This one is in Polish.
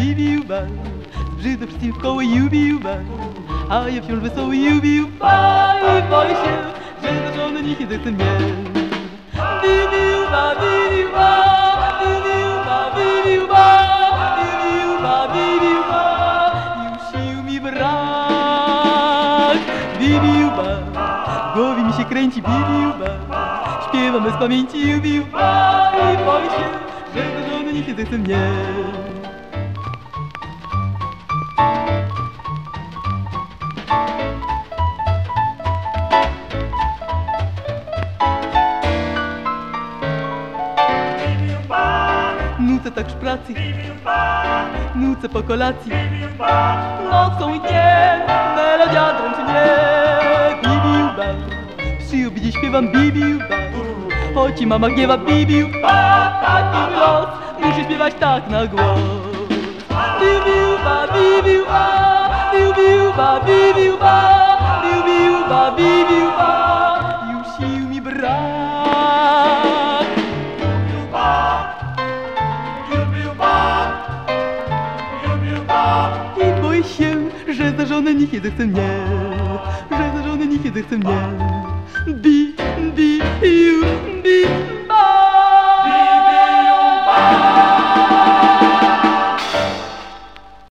bibiuba, zbrzydł wszystkim w koło jubiuba, a ja wciąż wesoły jubiuba i boję się, że za żonę nikt nie zechce mnie. Bibiuba, bibiuba, bibiuba, bibiuba, bibiuba, bibiuba, już sił mi brak. Bibiuba, w głowie mi się kręci bibiuba, śpiewam bez pamięci jubiuba i boję się, że za żonę nikt nie zechce mnie. Nucę tak w pracy, nucę po kolacji, nocą i dniem melodia dręczy mnie. Bibiuba, przy obiedzie śpiewam bibiuba, choć i mama gniewa bibiuba, taki los, muszę śpiewać tak na głos. Bibiuba, bibiuba, bibiuba, bibiuba, bibiuba, bibiuba, już sił mi brak. I boję się, że za żonę nikt nie zechce mnie, że za żonę nikt nie zechce mnie. Bi, bi, ju, bi,